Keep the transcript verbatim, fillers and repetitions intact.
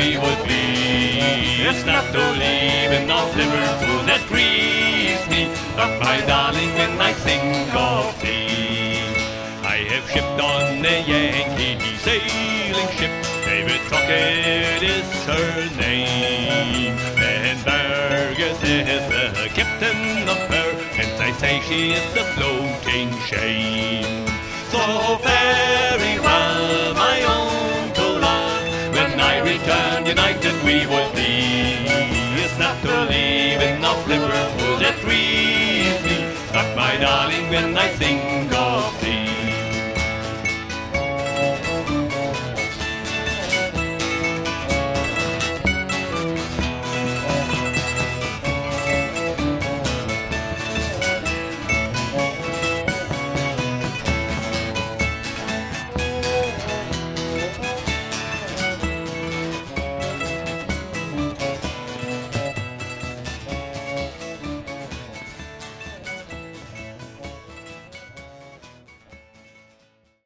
we would be. It's not the leaving of Liverpool that grieves me, but my darling, when I think of thee. I have shipped on a Yankee sailing ship, David Crockett is her name, and Burgess is the captain of her, and I say she is a floating shame. So very well, my own to love, when I return united we will be. It's not the leaving of Liverpool that grieves me, but my darling, when I think